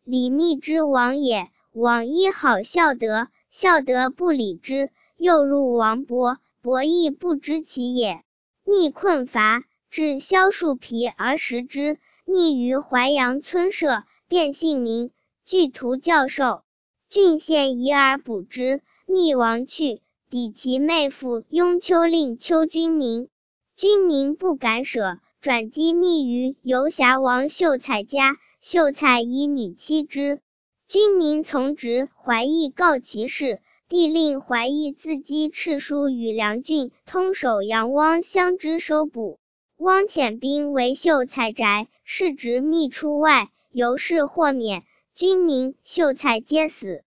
李密之王也。王亦好孝德，孝德不理之，又入王伯，伯亦不知其也。密困乏，至萧树皮而食之，溺于淮阳村舍，变姓名，具图教授。郡县疑而捕之，密亡去，抵其妹父雍丘令丘君明。君明不敢舍，转击密于游侠王秀才家，秀才以女妻之。君明从直，怀义告其事，帝令怀义自击敕书与梁郡通守杨汪相之收捕。汪遣兵围秀才宅，是执密出外，由是获免。君明、秀才皆死。